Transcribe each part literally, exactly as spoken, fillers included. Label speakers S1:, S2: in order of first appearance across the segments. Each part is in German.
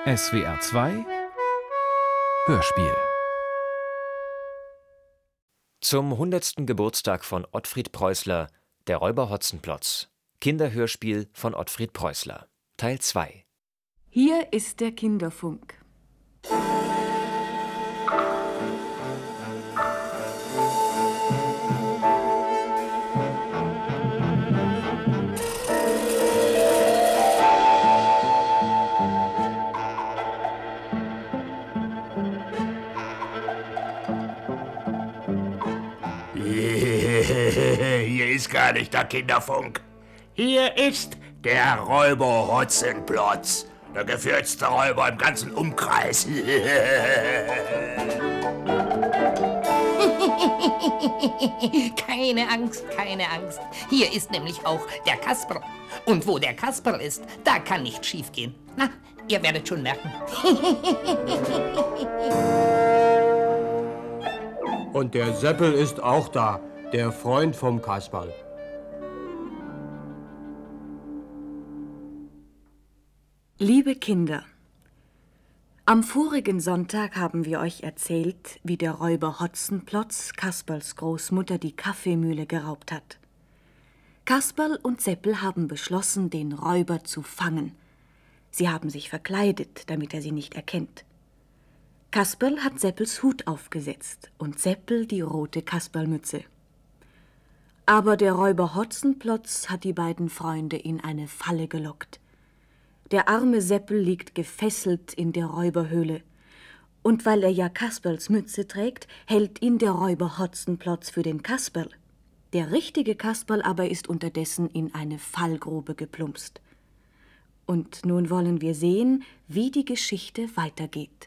S1: S W R zwei Hörspiel.
S2: Zum hundertsten Geburtstag von Ottfried Preußler, der Räuber Hotzenplotz. Kinderhörspiel von Ottfried Preußler. Teil zwei.
S3: Hier ist der Kinderfunk.
S4: Hier ist gar nicht der Kinderfunk. Hier ist der Räuber Hotzenplotz, der gefährlichste Räuber im ganzen Umkreis.
S5: Keine Angst, keine Angst. Hier ist nämlich auch der Kasper. Und wo der Kasper ist, da kann nichts schiefgehen. Na, ihr werdet schon merken.
S6: Und der Seppel ist auch da, der Freund vom Kasperl.
S3: Liebe Kinder, am vorigen Sonntag haben wir euch erzählt, wie der Räuber Hotzenplotz Kasperls Großmutter die Kaffeemühle geraubt hat. Kasperl und Seppel haben beschlossen, den Räuber zu fangen. Sie haben sich verkleidet, damit er sie nicht erkennt. Kasperl hat Seppels Hut aufgesetzt und Seppel die rote Kasperlmütze. Aber der Räuber Hotzenplotz hat die beiden Freunde in eine Falle gelockt. Der arme Seppel liegt gefesselt in der Räuberhöhle. Und weil er ja Kasperls Mütze trägt, hält ihn der Räuber Hotzenplotz für den Kasperl. Der richtige Kasperl aber ist unterdessen in eine Fallgrube geplumpst. Und nun wollen wir sehen, wie die Geschichte weitergeht.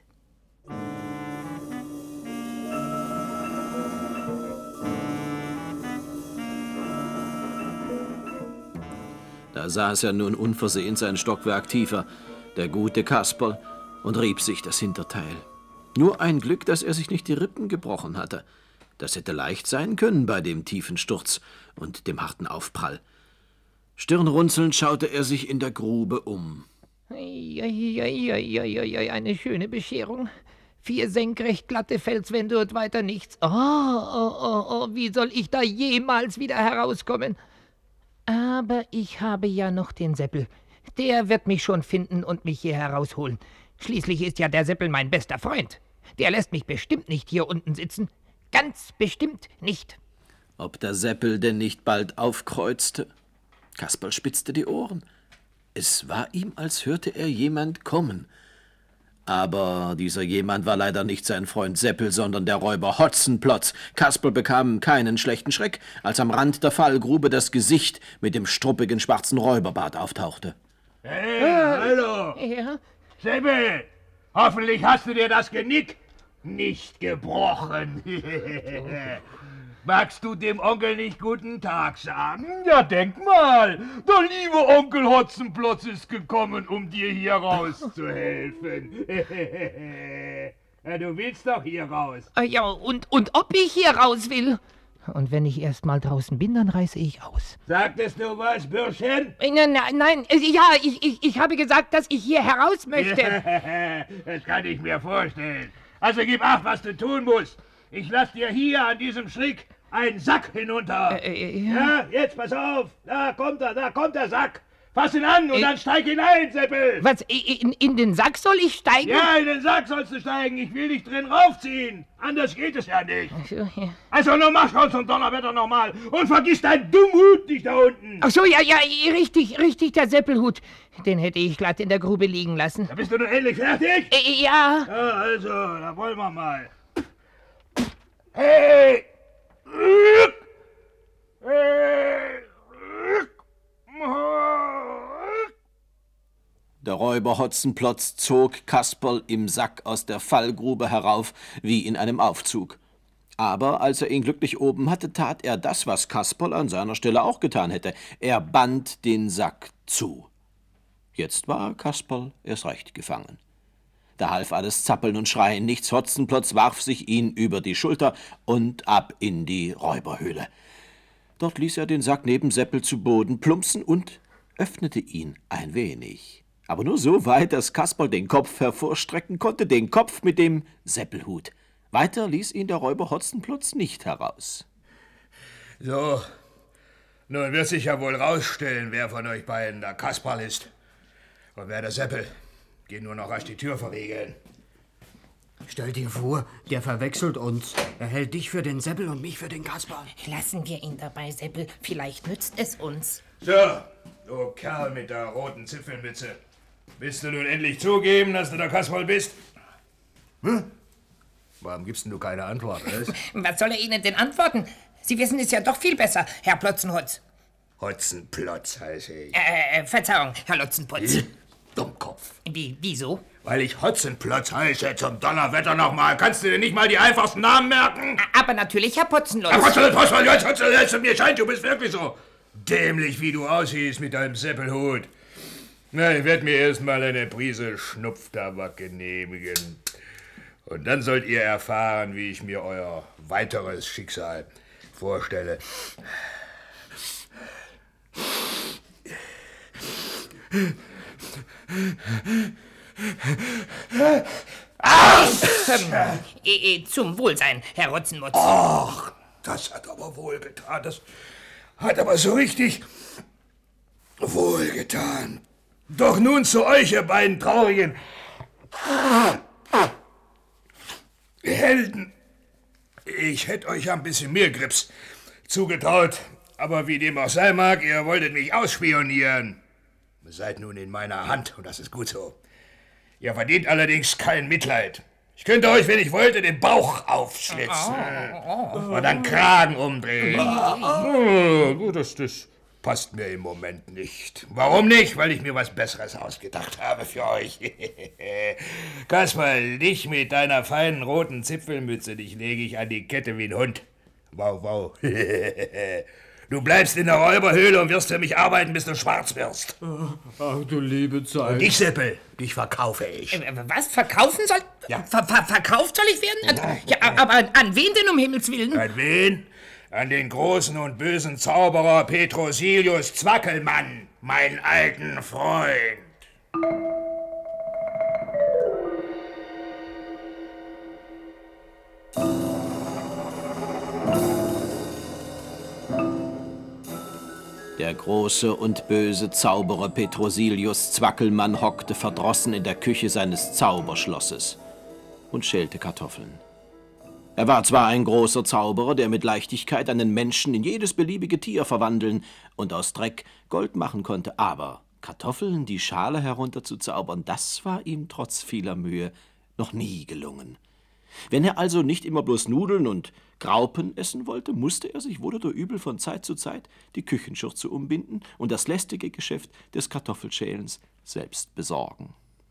S7: Da saß er nun unversehens ein Stockwerk tiefer, der gute Kasperl, und rieb sich das Hinterteil. Nur ein Glück, dass er sich nicht die Rippen gebrochen hatte. Das hätte leicht sein können bei dem tiefen Sturz und dem harten Aufprall. Stirnrunzelnd schaute er sich in der Grube um.
S5: Eieieiei, eine schöne Bescherung. Vier senkrecht glatte Felswände und weiter nichts. Oh, oh, oh, oh, wie soll ich da jemals wieder herauskommen? Aber ich habe ja noch den Seppel. Der wird mich schon finden und mich hier herausholen. Schließlich ist ja der Seppel mein bester Freund. Der lässt mich bestimmt nicht hier unten sitzen. Ganz bestimmt nicht.
S7: Ob der Seppel denn nicht bald aufkreuzte? Kasperl spitzte die Ohren. Es war ihm, als hörte er jemand kommen. Aber dieser jemand war leider nicht sein Freund Seppel, sondern der Räuber Hotzenplotz. Kasperl bekam keinen schlechten Schreck, als am Rand der Fallgrube das Gesicht mit dem struppigen schwarzen Räuberbart auftauchte.
S4: Hey, hallo!
S5: Ja?
S4: Seppel, hoffentlich hast du dir das Genick nicht gebrochen. Magst du dem Onkel nicht guten Tag sagen?
S8: Ja, denk mal, der liebe Onkel Hotzenplotz ist gekommen, um dir hier rauszuhelfen.
S4: Ja, du willst doch hier raus.
S5: Ja, und, und ob ich hier raus will? Und wenn ich erst mal draußen bin, dann reiße ich aus.
S4: Sagtest du was, Bürschchen?
S5: Nein, nein, nein, ja, ich, ich, ich habe gesagt, dass ich hier heraus möchte.
S4: Das kann ich mir vorstellen. Also gib acht, was du tun musst. Ich lass dir hier an diesem Strick einen Sack hinunter.
S5: Äh, ja.
S4: ja, jetzt pass auf. Da kommt er, da kommt der Sack. Fass ihn an und äh, dann steig hinein, Seppel.
S5: Was, in, in den Sack soll ich steigen?
S4: Ja, in den Sack sollst du steigen. Ich will dich drin raufziehen. Anders geht es ja nicht.
S5: Ach so, ja.
S4: Also nun mach schon zum Donnerwetter nochmal. Und vergiss deinen dummen Hut nicht da unten.
S5: Ach so, ja, ja, richtig, richtig, der Seppelhut. Den hätte ich glatt in der Grube liegen lassen.
S4: Da bist du nun endlich fertig?
S5: Äh, ja.
S4: Ja, also, da wollen wir mal. Hey!
S7: Der Räuber Hotzenplotz zog Kasperl im Sack aus der Fallgrube herauf, wie in einem Aufzug. Aber als er ihn glücklich oben hatte, tat er das, was Kasperl an seiner Stelle auch getan hätte. Er band den Sack zu. Jetzt war Kasperl erst recht gefangen. Da half alles Zappeln und Schreien nichts. Hotzenplotz warf sich ihn über die Schulter und ab in die Räuberhöhle. Dort ließ er den Sack neben Seppel zu Boden plumpsen und öffnete ihn ein wenig. aber nur so weit, dass Kasperl den Kopf hervorstrecken konnte, den Kopf mit dem Seppelhut. Weiter ließ ihn der Räuber Hotzenplotz nicht heraus.
S4: So, nun wird sich ja wohl rausstellen, wer von euch beiden der Kasperl ist und wer der Seppel. Geh nur noch rasch die Tür verriegeln.
S6: Stell dir vor, der verwechselt uns. Er hält dich für den Seppel und mich für den Kasperl.
S5: Lassen wir ihn dabei, Seppel. Vielleicht nützt es uns.
S4: So, du Kerl mit der roten Zipfelmütze. Willst du nun endlich zugeben, dass du der Kasperl bist? Hm? Warum gibst denn du keine Antwort, was?
S5: Was soll er Ihnen denn antworten? Sie wissen es ja doch viel besser, Herr Plotzenhutz.
S4: Hotzenplotz heiße ich.
S5: Äh, Verzeihung, Herr Lotzenputz.
S4: Dummkopf.
S5: Wie, wieso?
S4: Weil ich Hotzenplotz heiße, zum Donnerwetter nochmal. Kannst du dir nicht mal die einfachsten Namen merken?
S5: Aber natürlich Herr Potzenlotz.
S4: Herr Potzenlotz, Potzenlotz, Potzenlotz, mir scheint, du bist wirklich so dämlich, wie du aussiehst mit deinem Seppelhut. Na, ich werde mir erstmal eine Prise Schnupftabak genehmigen. Und dann sollt ihr erfahren, wie ich mir euer weiteres Schicksal vorstelle.
S5: Ähm, äh, äh, zum Wohlsein, Herr Rotzenmutz.
S4: Ach, das hat aber wohlgetan. Das hat aber so richtig wohlgetan. Doch nun zu euch, ihr beiden traurigen Helden. Ich hätte euch ja ein bisschen mehr Grips zugetraut. Aber wie dem auch sein mag, ihr wolltet mich ausspionieren. Ihr seid nun in meiner Hand und das ist gut so. Ihr verdient allerdings kein Mitleid. Ich könnte euch, wenn ich wollte, den Bauch aufschlitzen und dann Kragen umdrehen. Oh, das, das passt mir im Moment nicht. Warum nicht? Weil ich mir was Besseres ausgedacht habe für euch. Kasperl, dich mit deiner feinen roten Zipfelmütze, dich lege ich an die Kette wie ein Hund. Wow, wow. Du bleibst in der Räuberhöhle und wirst für mich arbeiten, bis du schwarz wirst.
S6: Ach du liebe Zeit.
S4: Und dich, Seppel, dich verkaufe ich.
S5: Äh, was? Verkaufen soll?
S4: Ja.
S5: Ver ver verkauft soll ich werden? Ja, ja, aber an, an wen denn, um Himmels Willen?
S4: An wen? An den großen und bösen Zauberer Petrosilius Zwackelmann, meinen alten Freund.
S7: Der große und böse Zauberer Petrosilius Zwackelmann hockte verdrossen in der Küche seines Zauberschlosses und schälte Kartoffeln. Er war zwar ein großer Zauberer, der mit Leichtigkeit einen Menschen in jedes beliebige Tier verwandeln und aus Dreck Gold machen konnte, aber Kartoffeln die Schale herunterzuzaubern, das war ihm trotz vieler Mühe noch nie gelungen. Wenn er also nicht immer bloß Nudeln und Graupen essen wollte, musste er sich wohl oder übel von Zeit zu Zeit die Küchenschürze umbinden und das lästige Geschäft des Kartoffelschälens selbst besorgen.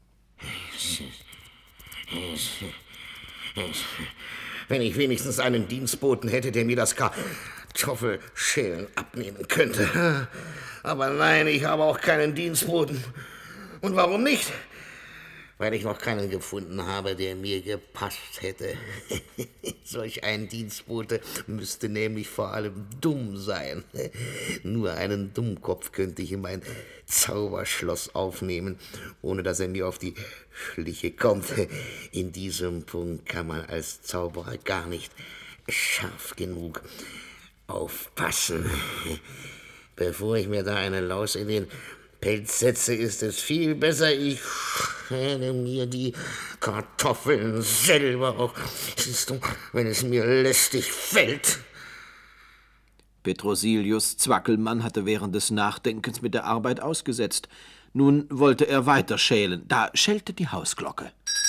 S4: Wenn ich wenigstens einen Dienstboten hätte, der mir das Kartoffelschälen abnehmen könnte. Aber nein, ich habe auch keinen Dienstboten. Und warum nicht? Weil ich noch keinen gefunden habe, der mir gepasst hätte. Solch ein Dienstbote müsste nämlich vor allem dumm sein. Nur einen Dummkopf könnte ich in mein Zauberschloss aufnehmen, ohne dass er mir auf die Schliche kommt. In diesem Punkt kann man als Zauberer gar nicht scharf genug aufpassen. Bevor ich mir da eine Laus in den Pelz setze, ist es viel besser, ich schäle mir die Kartoffeln selber auf, wenn es mir lästig fällt.
S7: Petrosilius Zwackelmann hatte während des Nachdenkens mit der Arbeit ausgesetzt. Nun wollte er weiter schälen. Da schellte die Hausglocke.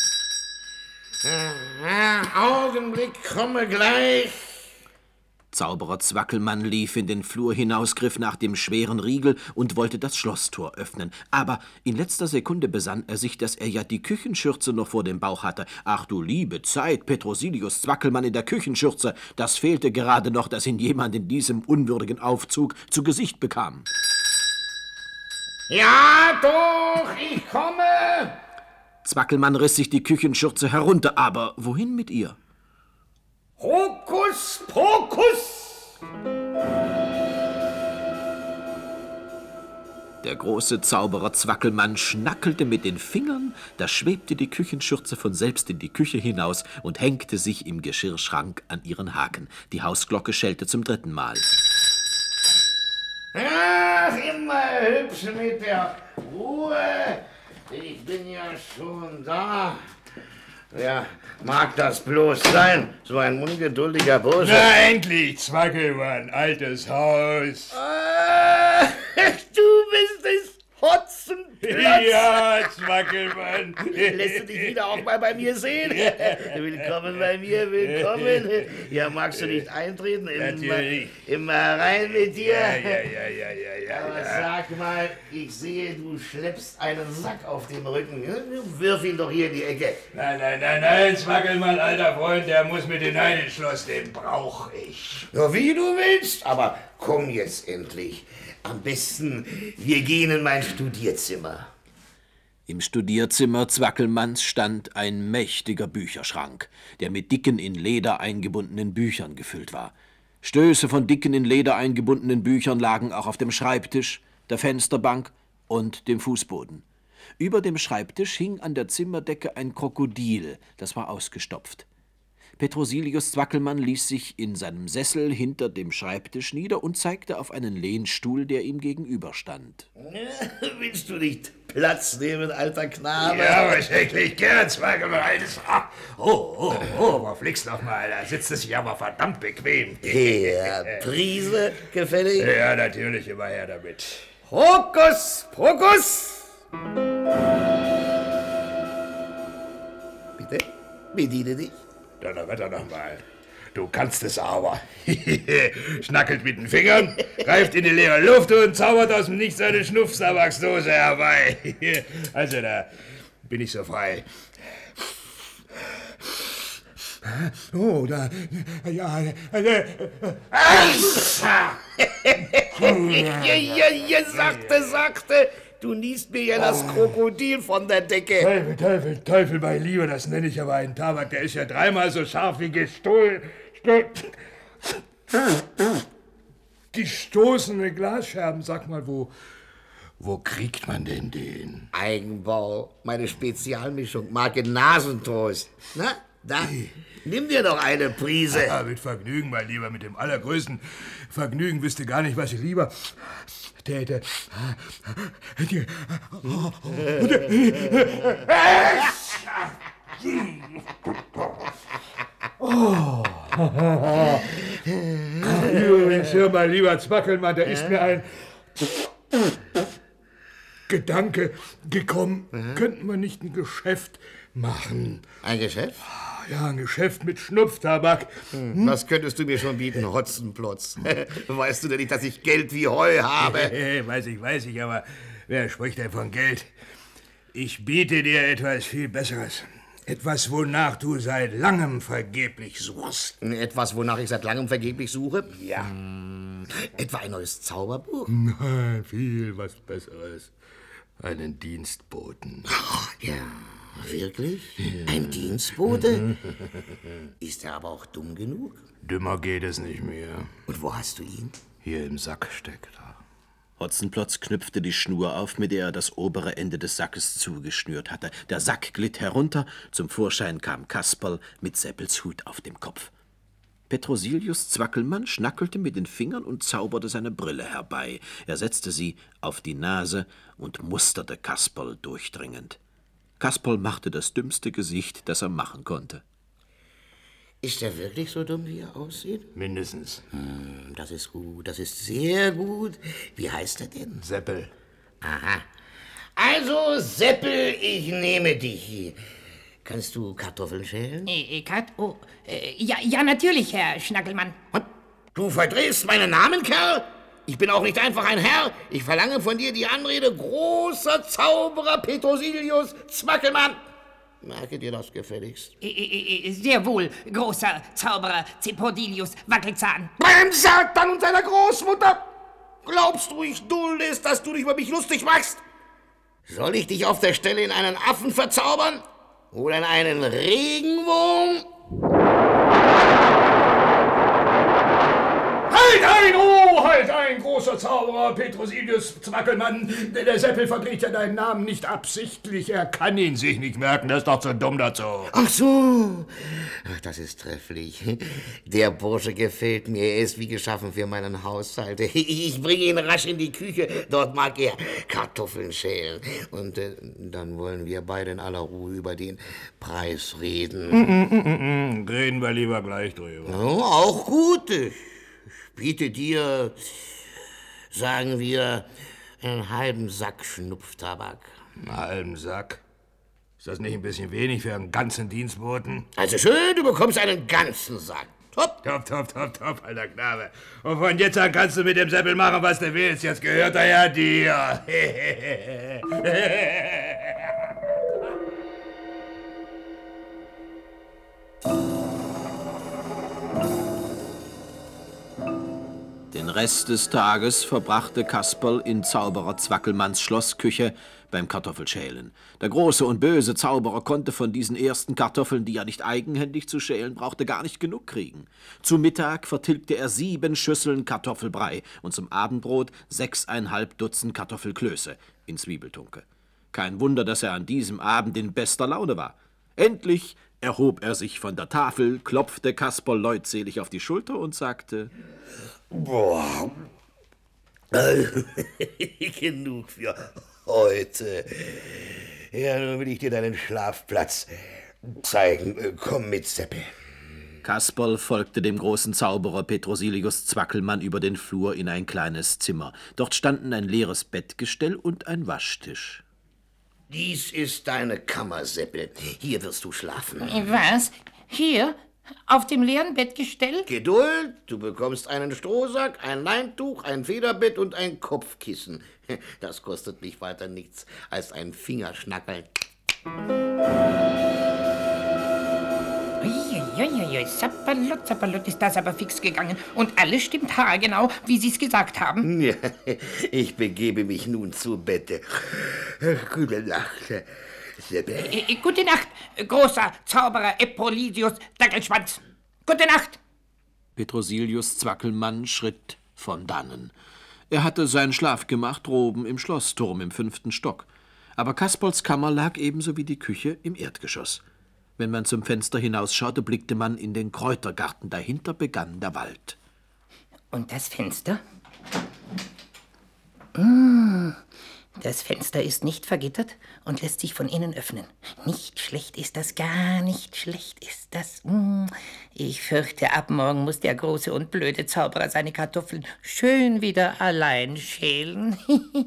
S4: Aha, Augenblick, komme gleich.
S7: Zauberer Zwackelmann lief in den Flur hinaus, griff nach dem schweren Riegel und wollte das Schlosstor öffnen. Aber in letzter Sekunde besann er sich, dass er ja die Küchenschürze noch vor dem Bauch hatte. Ach du liebe Zeit, Petrosilius Zwackelmann in der Küchenschürze. Das fehlte gerade noch, dass ihn jemand in diesem unwürdigen Aufzug zu Gesicht bekam.
S4: Ja, doch, ich komme.
S7: Zwackelmann riss sich die Küchenschürze herunter, aber wohin mit ihr?
S4: Hokus pokus!
S7: Der große Zauberer Zwackelmann schnackelte mit den Fingern, da schwebte die Küchenschürze von selbst in die Küche hinaus und hängte sich im Geschirrschrank an ihren Haken. Die Hausglocke schellte zum dritten Mal.
S4: Ach, immer hübsch mit der Ruhe. Ich bin ja schon da. Wer mag das bloß sein? So ein ungeduldiger Bursche.
S8: Na endlich, Zwackelmann, altes Haus.
S4: Ah, du bist es, Hotzenplotz.
S8: Ja, Zwackelmann.
S4: Lässt du dich wieder auch mal bei mir sehen? Willkommen bei mir, willkommen. Ja, magst du nicht eintreten?
S8: Natürlich.
S4: Immer rein mit dir.
S8: Ja, ja, ja, ja, ja, ja.
S4: Aber
S8: ja.
S4: sag mal, ich sehe, du schleppst einen Sack auf dem Rücken. Wirf ihn doch hier in die Ecke.
S8: Nein, nein, nein, nein, Zwackelmann, alter Freund, der muss mit den Heidenschloss, den brauch ich.
S4: Ja, wie du willst. Aber komm jetzt endlich. Am besten, wir gehen in mein Studierzimmer.
S7: Im Studierzimmer Zwackelmanns stand ein mächtiger Bücherschrank, der mit dicken, in Leder eingebundenen Büchern gefüllt war. Stöße von dicken, in Leder eingebundenen Büchern lagen auch auf dem Schreibtisch, der Fensterbank und dem Fußboden. Über dem Schreibtisch hing an der Zimmerdecke ein Krokodil, das war ausgestopft. Petrosilius Zwackelmann ließ sich in seinem Sessel hinter dem Schreibtisch nieder und zeigte auf einen Lehnstuhl, der ihm gegenüberstand.
S4: Willst du nicht Platz nehmen, alter Knabe?
S8: Ja, aber schrecklich gern, Zwackelmann, altes. Oh, oh, oh, wo fliegst noch mal, da sitzt es sich aber verdammt bequem.
S4: Ja, Prise, gefällig?
S8: Ja, natürlich, immer her damit.
S4: Hokus Pokus! Bitte, bediene dich.
S8: Donnerwetter noch mal. Du kannst es aber. Schnackelt mit den Fingern, greift in die leere Luft und zaubert aus dem Nichts eine Schnupftabaksdose herbei. Also, da bin ich so frei. Oh, da, ja, äh,
S4: ja, ja, ja, sagte, sagte, du niest mir ja das Krokodil von der Decke.
S8: Teufel, Teufel, Teufel, mein Lieber, das nenne ich aber einen Tabak, der ist ja dreimal so scharf wie gestohlen. Gestoßene Glasscherben, sag mal, wo, wo kriegt man denn den?
S4: Eigenbau, meine Spezialmischung, Marke Nasentrost. Na, da, nimm dir doch eine Prise.
S8: Ja, mit Vergnügen, mein Lieber, mit dem allergrößten Vergnügen. Wüsste gar nicht, was ich lieber täte. Oh. Übrigens, hör mal, lieber Zwackelmann, da ist mir ein Gedanke gekommen. Mhm. Könnten wir nicht ein Geschäft machen?
S4: Ein Geschäft?
S8: Ja, ein Geschäft mit Schnupftabak.
S4: Hm. Was könntest du mir schon bieten, Hotzenplotz? Weißt du denn nicht, dass ich Geld wie Heu habe?
S8: Weiß ich, weiß ich, aber wer spricht denn von Geld? Ich biete dir etwas viel Besseres. Etwas, wonach du seit langem vergeblich suchst.
S4: Etwas, wonach ich seit langem vergeblich suche?
S8: Ja.
S4: Hm. Etwa ein neues Zauberbuch?
S8: Nein, viel was Besseres. Einen Dienstboten.
S4: Ach, ja, wirklich? Ein Dienstbote? Ist er aber auch dumm genug?
S8: Dümmer geht es nicht mehr.
S4: Und wo hast du ihn?
S8: Hier im Sack steckt er.
S7: Hotzenplotz knüpfte die Schnur auf, mit der er das obere Ende des Sackes zugeschnürt hatte. Der Sack glitt herunter, zum Vorschein kam Kasperl mit Seppels Hut auf dem Kopf. Petrosilius Zwackelmann schnackelte mit den Fingern und zauberte seine Brille herbei. Er setzte sie auf die Nase und musterte Kasperl durchdringend. Kasperl machte das dümmste Gesicht, das er machen konnte.
S4: Ist er wirklich so dumm, wie er aussieht?
S8: Mindestens.
S4: Hm, das ist gut, das ist sehr gut. Wie heißt er denn?
S8: Seppel.
S4: Aha. Also, Seppel, ich nehme dich. Kannst du Kartoffeln schälen?
S5: Äh, Kat oh, äh, ja, ja, natürlich, Herr Schnackelmann.
S4: Und du verdrehst meinen Namen, Kerl? Ich bin auch nicht einfach ein Herr. Ich verlange von dir die Anrede großer Zauberer Petrosilius Zwackelmann. Merke dir das gefälligst.
S5: Äh, äh, sehr wohl, großer Zauberer Zepodilius Wackelzahn.
S4: Beim Satan und seiner Großmutter! Glaubst du, ich dulde es, dass du dich über mich lustig machst? Soll ich dich auf der Stelle in einen Affen verzaubern? Oder in einen Regenwurm? Halt!
S8: Halt ein, oh, halt ein, großer Zauberer Petrosilius Zwackelmann. Der Seppel verdreht ja deinen Namen nicht absichtlich. Er kann ihn sich nicht merken, der ist doch zu dumm dazu.
S4: Ach so. Ach, das ist trefflich. Der Bursche gefällt mir. Er ist wie geschaffen für meinen Haushalt. Ich bringe ihn rasch in die Küche. Dort mag er Kartoffeln schälen. Und äh, dann wollen wir beide in aller Ruhe über den Preis reden.
S8: Mm, mm, mm, mm. Reden wir lieber gleich drüber.
S4: Oh, auch gut. Ich biete dir, sagen wir, einen halben Sack Schnupftabak.
S8: Einen halben Sack? Ist das nicht ein bisschen wenig für einen ganzen Dienstboten?
S4: Also schön, du bekommst einen ganzen Sack. Top.
S8: Top, top, top, top, alter Knabe. Und von jetzt an kannst du mit dem Seppel machen, was du willst. Jetzt gehört er ja dir.
S7: Den Rest des Tages verbrachte Kasperl in Zauberer Zwackelmanns Schlossküche beim Kartoffelschälen. Der große und böse Zauberer konnte von diesen ersten Kartoffeln, die er nicht eigenhändig zu schälen brauchte, gar nicht genug kriegen. Zu Mittag vertilgte er sieben Schüsseln Kartoffelbrei und zum Abendbrot sechseinhalb Dutzend Kartoffelklöße in Zwiebeltunke. Kein Wunder, dass er an diesem Abend in bester Laune war. Endlich erhob er sich von der Tafel, klopfte Kasperl leutselig auf die Schulter und sagte:
S4: Boah, genug für heute. Ja, nun will ich dir deinen Schlafplatz zeigen. Komm mit, Seppel.
S7: Kasperl folgte dem großen Zauberer Petrosilius Zwackelmann über den Flur in ein kleines Zimmer. Dort standen ein leeres Bettgestell und ein Waschtisch.
S4: Dies ist deine Kammer, Seppel. Hier wirst du schlafen.
S5: Was? Hier? Auf dem leeren Bettgestell?
S4: Geduld, du bekommst einen Strohsack, ein Leintuch, ein Federbett und ein Kopfkissen. Das kostet mich weiter nichts als ein Fingerschnackeln.
S5: Uiuiui, Zappalot, Zappalot, ist das aber fix gegangen. Und alles stimmt haargenau, wie Sie es gesagt haben.
S4: Ja, ich begebe mich nun zu Bette. Gute Nacht, Seppel.
S5: Äh, äh, gute Nacht, großer Zauberer Eppolidius Dackelschwanz. Gute Nacht.
S7: Petrosilius Zwackelmann schritt von dannen. Er hatte sein Schlafgemach droben im Schlossturm im fünften Stock. Aber Kasperls Kammer lag ebenso wie die Küche im Erdgeschoss. Wenn man zum Fenster hinausschaute, blickte man in den Kräutergarten. Dahinter begann der Wald.
S5: Und das Fenster? Mmh. Das Fenster ist nicht vergittert und lässt sich von innen öffnen. Nicht schlecht ist das, gar nicht schlecht ist das. Mmh. Ich fürchte, ab morgen muss der große und blöde Zauberer seine Kartoffeln schön wieder allein schälen.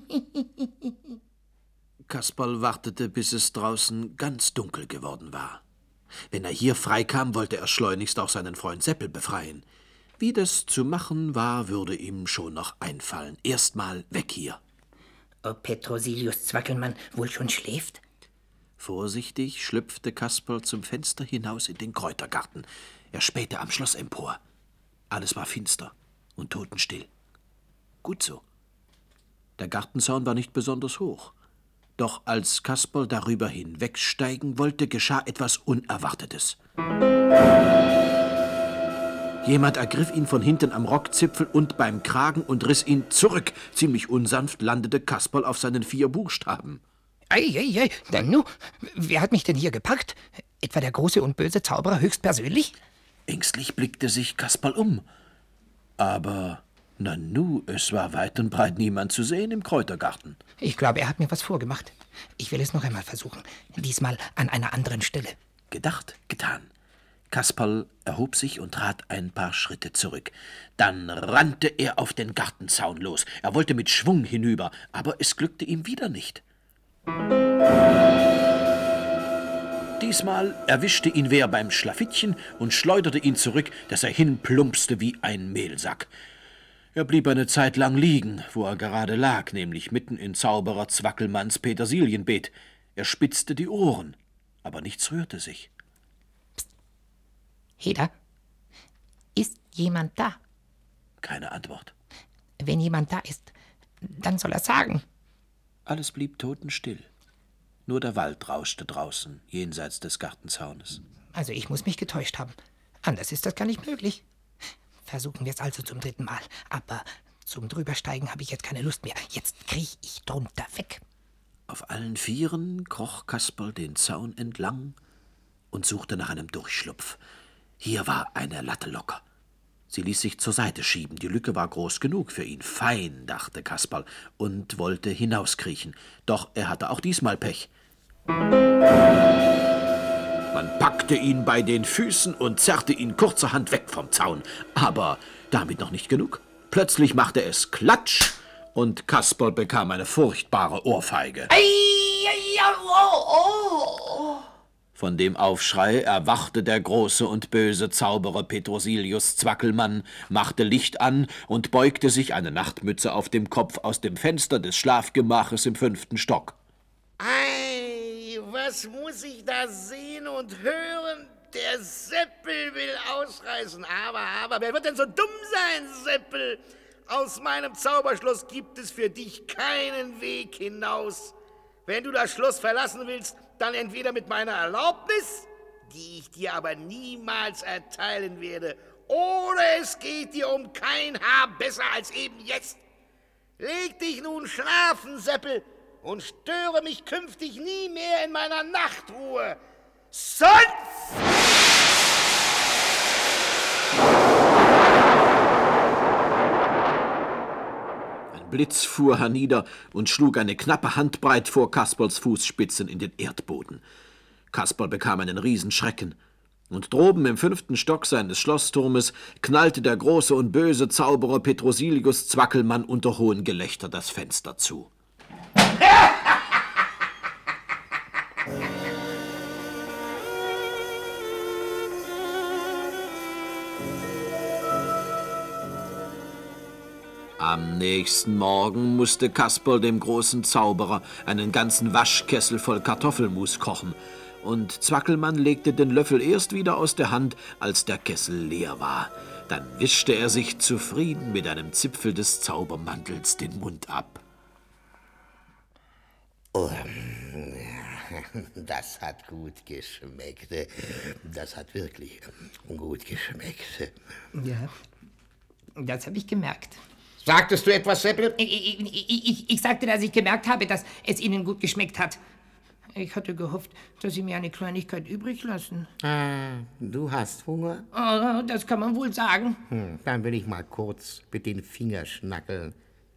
S7: Kasperl wartete, bis es draußen ganz dunkel geworden war. Wenn er hier freikam, wollte er schleunigst auch seinen Freund Seppel befreien. Wie das zu machen war, würde ihm schon noch einfallen. Erstmal weg hier.
S5: Ob Petrosilius Zwackelmann wohl schon schläft?
S7: Vorsichtig schlüpfte Kasperl zum Fenster hinaus in den Kräutergarten. Er spähte am Schloss empor. Alles war finster und totenstill. Gut so. Der Gartenzaun war nicht besonders hoch. Doch als Kasperl darüber hinwegsteigen wollte, geschah etwas Unerwartetes. Jemand ergriff ihn von hinten am Rockzipfel und beim Kragen und riss ihn zurück. Ziemlich unsanft landete Kasperl auf seinen vier Buchstaben.
S5: Ei, ei, ei, dann nu, wer hat mich denn hier gepackt? Etwa der große und böse Zauberer höchstpersönlich?
S7: Ängstlich blickte sich Kasperl um. Aber nanu, es war weit und breit niemand zu sehen im Kräutergarten.
S5: Ich glaube, er hat mir was vorgemacht. Ich will es noch einmal versuchen. Diesmal an einer anderen Stelle.
S7: Gedacht, getan. Kasperl erhob sich und trat ein paar Schritte zurück. Dann rannte er auf den Gartenzaun los. Er wollte mit Schwung hinüber, aber es glückte ihm wieder nicht. Diesmal erwischte ihn wer beim Schlafittchen und schleuderte ihn zurück, dass er hinplumpste wie ein Mehlsack. Er blieb eine Zeit lang liegen, wo er gerade lag, nämlich mitten in Zauberer Zwackelmanns Petersilienbeet. Er spitzte die Ohren, aber nichts rührte sich.
S5: Heda, ist jemand da?
S7: Keine Antwort.
S5: Wenn jemand da ist, dann soll er sagen.
S7: Alles blieb totenstill. Nur der Wald rauschte draußen, jenseits des Gartenzaunes.
S5: Also ich muss mich getäuscht haben. Anders ist das gar nicht möglich. Versuchen wir es also zum dritten Mal. Aber zum Drübersteigen habe ich jetzt keine Lust mehr. Jetzt kriech ich drunter weg.
S7: Auf allen Vieren kroch Kasperl den Zaun entlang und suchte nach einem Durchschlupf. Hier war eine Latte locker. Sie ließ sich zur Seite schieben. Die Lücke war groß genug für ihn. Fein, dachte Kasperl und wollte hinauskriechen. Doch er hatte auch diesmal Pech. Man packte ihn bei den Füßen und zerrte ihn kurzerhand weg vom Zaun. Aber damit noch nicht genug. Plötzlich machte es Klatsch und Kasperl bekam eine furchtbare Ohrfeige.
S5: Ei, ei, oh, oh.
S7: Von dem Aufschrei erwachte der große und böse Zauberer Petrosilius Zwackelmann, machte Licht an und beugte sich, eine Nachtmütze auf dem Kopf, aus dem Fenster des Schlafgemaches im fünften Stock.
S4: Ei, was muss ich da sehen und hören? Der Seppel will ausreißen. Aber, aber, wer wird denn so dumm sein, Seppel? Aus meinem Zauberschloss gibt es für dich keinen Weg hinaus. Wenn du das Schloss verlassen willst, dann entweder mit meiner Erlaubnis, die ich dir aber niemals erteilen werde, oder es geht dir um kein Haar besser als eben jetzt. Leg dich nun schlafen, Seppel, und störe mich künftig nie mehr in meiner Nachtruhe. Sonst...
S7: Ein Blitz fuhr hernieder und schlug eine knappe Handbreit vor Kasperls Fußspitzen in den Erdboden. Kasperl bekam einen Riesenschrecken. Und droben im fünften Stock seines Schlossturmes knallte der große und böse Zauberer Petrosilius Zwackelmann unter hohem Gelächter das Fenster zu. Am nächsten Morgen musste Kasperl dem großen Zauberer einen ganzen Waschkessel voll Kartoffelmus kochen, und Zwackelmann legte den Löffel erst wieder aus der Hand, als der Kessel leer war. Dann wischte er sich zufrieden mit einem Zipfel des Zaubermantels den Mund ab.
S4: Oh, das hat gut geschmeckt. Das hat wirklich gut geschmeckt.
S5: Ja, das habe ich gemerkt.
S4: Sagtest du etwas, Seppel?
S5: Ich, ich, ich, ich sagte, dass ich gemerkt habe, dass es Ihnen gut geschmeckt hat. Ich hatte gehofft, dass Sie mir eine Kleinigkeit übrig lassen.
S4: Ah, du hast Hunger?
S5: Oh, das kann man wohl sagen.
S4: Hm, dann will ich mal kurz mit den Fingern schnackeln.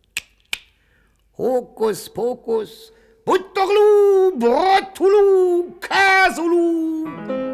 S4: Hokus pokus, Butterlu, Brotulu, Kasulu.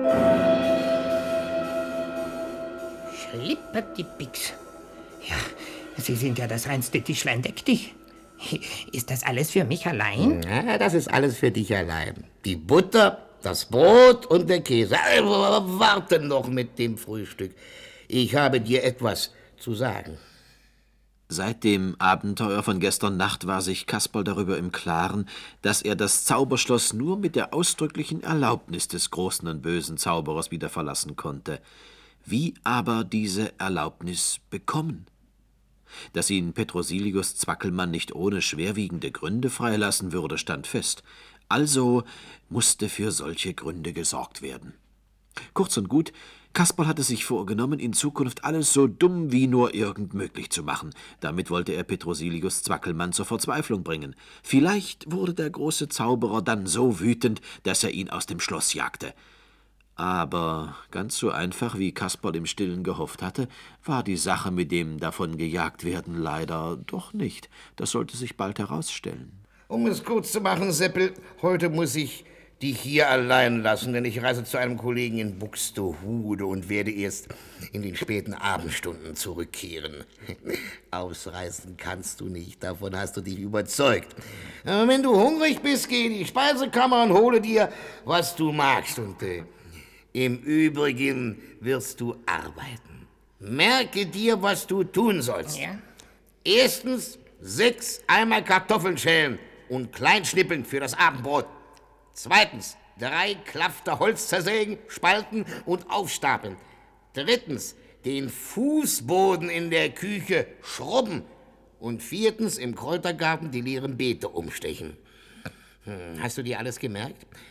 S5: Schlipperdipix. Ja, Sie sind ja das reinste Tischlein, deck dich. Ist das alles für mich allein?
S4: Ja, das ist alles für dich allein. Die Butter, das Brot und der Käse. Warte noch mit dem Frühstück. Ich habe dir etwas zu sagen.
S7: Seit dem Abenteuer von gestern Nacht war sich Kasperl darüber im Klaren, dass er das Zauberschloss nur mit der ausdrücklichen Erlaubnis des großen und bösen Zauberers wieder verlassen konnte. Wie aber diese Erlaubnis bekommen? Dass ihn Petrosilius Zwackelmann nicht ohne schwerwiegende Gründe freilassen würde, stand fest. Also musste für solche Gründe gesorgt werden. Kurz und gut, Kasperl hatte sich vorgenommen, in Zukunft alles so dumm wie nur irgend möglich zu machen. Damit wollte er Petrosilius Zwackelmann zur Verzweiflung bringen. Vielleicht wurde der große Zauberer dann so wütend, dass er ihn aus dem Schloss jagte. Aber ganz so einfach, wie Kasperl im Stillen gehofft hatte, war die Sache mit dem davon gejagt werden leider doch nicht. Das sollte sich bald herausstellen.
S4: Um es kurz zu machen, Seppel, heute muss ich dich hier allein lassen, denn ich reise zu einem Kollegen in Buxtehude und werde erst in den späten Abendstunden zurückkehren. Ausreißen kannst du nicht, davon hast du dich überzeugt. Aber wenn du hungrig bist, geh in die Speisekammer und hole dir, was du magst. Und äh, im Übrigen wirst du arbeiten. Merke dir, was du tun sollst.
S5: Ja.
S4: Erstens sechs Eimer Kartoffeln schälen und kleinschnippeln für das Abendbrot. Zweitens drei Klafter Holz zersägen, spalten und aufstapeln. Drittens den Fußboden in der Küche schrubben. Und viertens im Kräutergarten die leeren Beete umstechen. Hm, hast du dir alles gemerkt?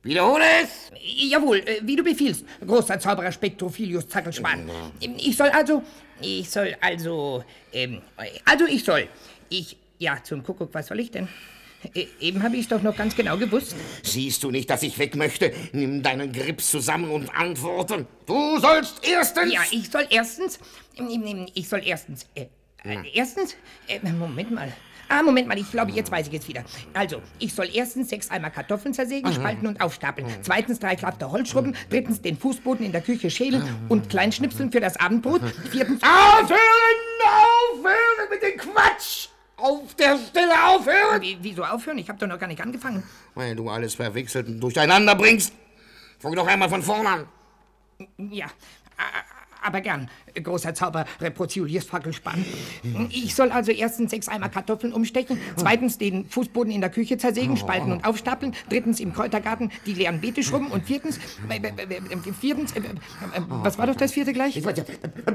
S4: Wiederhole es!
S5: Jawohl, äh, wie du befiehlst, großer Zauberer Spektrophilius Zackelschwan. Ich soll also, ich soll also, ähm, also ich soll, ich, ja, zum Kuckuck, was soll ich denn? E eben habe ich es doch noch ganz genau gewusst.
S4: Siehst du nicht, dass ich weg möchte? Nimm deinen Grips zusammen und antworten. Du sollst erstens...
S5: Ja, ich soll erstens, ich soll erstens, äh, äh, erstens, äh, Moment mal. Ah, Moment mal, ich glaube, jetzt weiß ich es wieder. Also, ich soll erstens sechs Eimer Kartoffeln zersägen, spalten und aufstapeln. Zweitens drei Klafter Holz schrubben. Drittens den Fußboden in der Küche schälen und klein schnipseln für das Abendbrot. Viertens...
S4: Aufhören! Aufhören mit dem Quatsch! Auf der Stelle aufhören!
S5: Wie, wieso aufhören? Ich habe doch noch gar nicht angefangen.
S4: Weil du alles verwechselt und durcheinander bringst. Fang doch einmal von vorn an.
S5: Ja, aber gern, großer Zauberer Reprociulius Fackelspann. Ich soll also erstens sechs Eimer Kartoffeln umstechen, zweitens den Fußboden in der Küche zersägen, spalten und aufstapeln, drittens im Kräutergarten die leeren Beete schrubben und viertens, äh, äh, viertens, äh, äh, was war doch das vierte gleich?
S4: Blödsinn!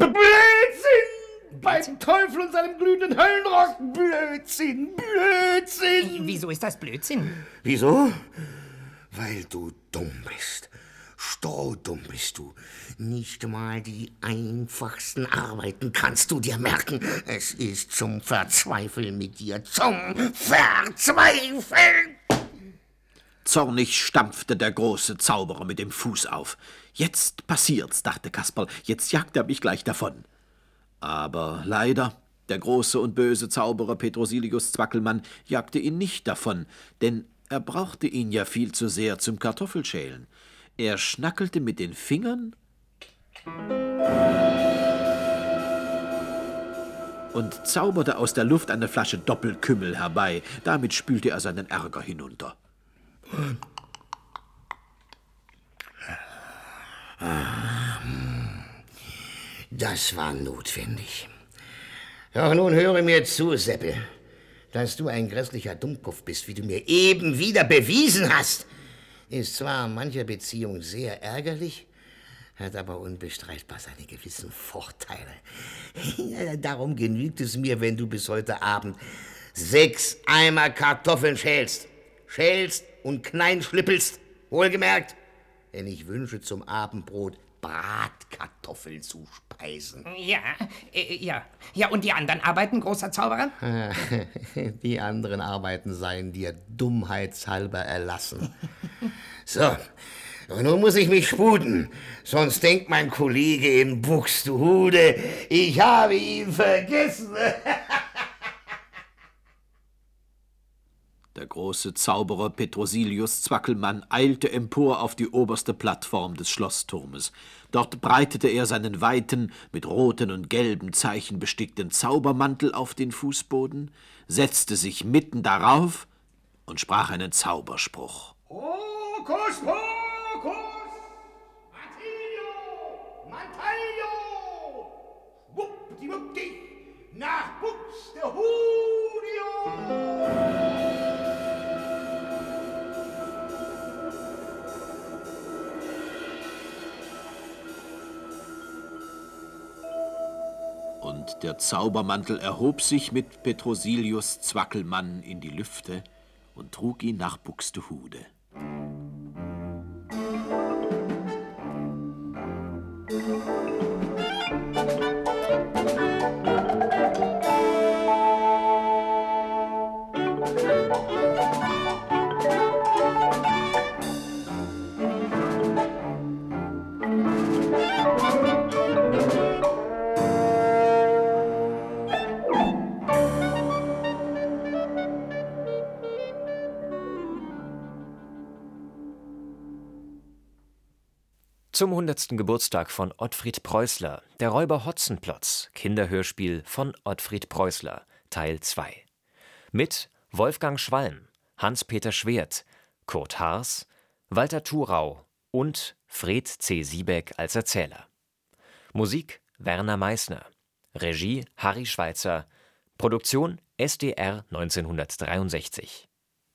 S4: Beim Teufel und seinem glühenden Höllenrost! Blödsinn! Blödsinn!
S5: Wieso ist das Blödsinn?
S4: Wieso? Weil du dumm bist. Strohdumm bist du. Nicht mal die einfachsten Arbeiten kannst du dir merken. Es ist zum Verzweifeln mit dir. Zum Verzweifeln!
S7: Zornig stampfte der große Zauberer mit dem Fuß auf. Jetzt passiert's, dachte Kasperl. Jetzt jagt er mich gleich davon. Aber leider, der große und böse Zauberer Petrosilius Zwackelmann jagte ihn nicht davon, denn er brauchte ihn ja viel zu sehr zum Kartoffelschälen. Er schnackelte mit den Fingern und zauberte aus der Luft eine Flasche Doppelkümmel herbei. Damit spülte er seinen Ärger hinunter.
S4: Das war notwendig. Doch nun höre mir zu, Seppel. Dass du ein grässlicher Dummkopf bist, wie du mir eben wieder bewiesen hast, ist zwar in mancher Beziehung sehr ärgerlich, hat aber unbestreitbar seine gewissen Vorteile. Darum genügt es mir, wenn du bis heute Abend sechs Eimer Kartoffeln schälst. Schälst und klein schlippelst, wohlgemerkt. Denn ich wünsche zum Abendbrot Bratkartoffeln zu speisen.
S5: Ja, äh, ja. Ja, und die anderen Arbeiten, großer Zauberer?
S4: Die anderen Arbeiten seien dir dummheitshalber erlassen. So, und nun muss ich mich sputen, sonst denkt mein Kollege in Buxtehude, ich habe ihn vergessen.
S7: Der große Zauberer Petrosilius Zwackelmann eilte empor auf die oberste Plattform des Schlossturmes. Dort breitete er seinen weiten, mit roten und gelben Zeichen bestickten Zaubermantel auf den Fußboden, setzte sich mitten darauf und sprach einen Zauberspruch.
S4: Hokus pokus, Matillo, Mantaglio, wuppdiwuppdi, nach Buxtehude.
S7: Und der Zaubermantel erhob sich mit Petrosilius Zwackelmann in die Lüfte und trug ihn nach Buxtehude.
S2: Zum hundertsten Geburtstag von Ottfried Preußler, der Räuber Hotzenplotz, Kinderhörspiel von Ottfried Preußler, Teil zwei. Mit Wolfgang Schwalm, Hans-Peter Schwert, Kurt Haars, Walter Thurau und Fred C. Siebeck als Erzähler. Musik Werner Meißner, Regie Harry Schweitzer, Produktion S D R neunzehnhundertdreiundsechzig.